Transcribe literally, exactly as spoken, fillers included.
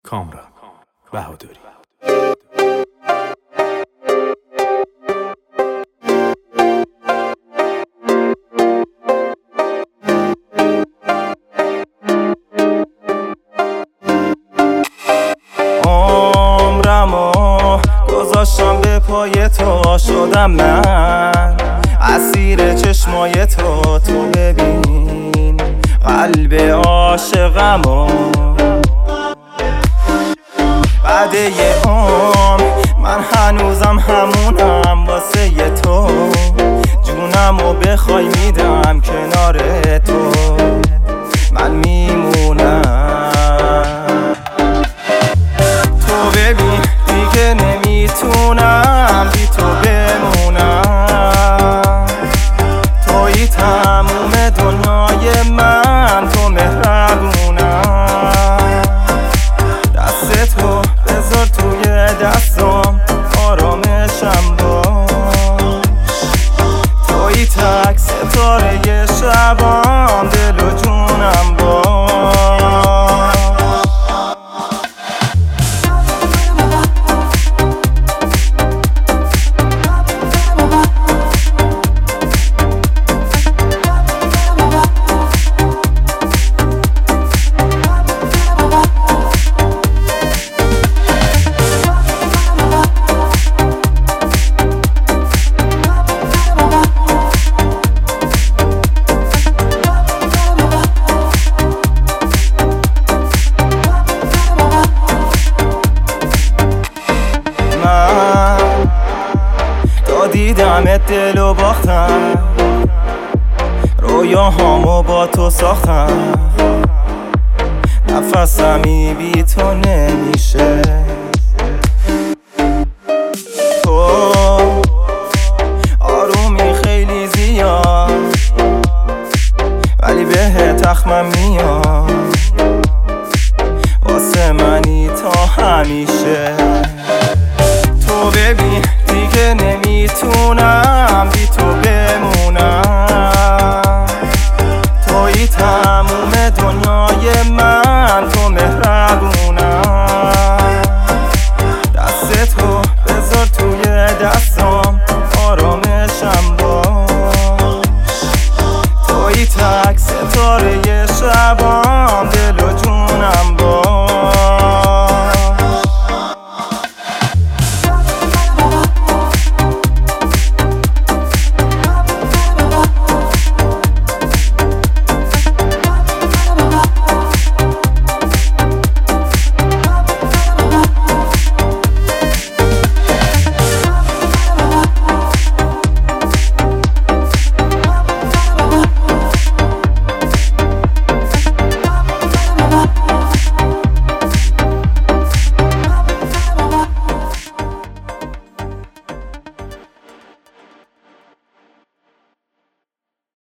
کامران بهادری. عمرمو گذاشتم به پای تو، شدم من اسیر چشمای تو. تو ببین قلب عاشقمو، بعد یه عمر من هنوزم همونم واسه ی تو. جونمو بخوای میدم کنار تو، من میمونم. تو ببین دیگه نمیتونم بی تو بمونم. تویی تموم دنیای من، تو مهربونم. دست تو بذار توی دستم، آرامشم باش. تویی تک ستاره شبام، دل و جونم باش. دیدمت دل و باختم، رویاهامو با تو ساختم. نفسمی بی تو نمیشه. تو آرومی خیلی زیاد، ولی به تخمم میاد. واسه منی تا همیشه. تو ببین دیگه نمیتونم بی تو بمونم. تویی تموم دنیای من، تو مهربون.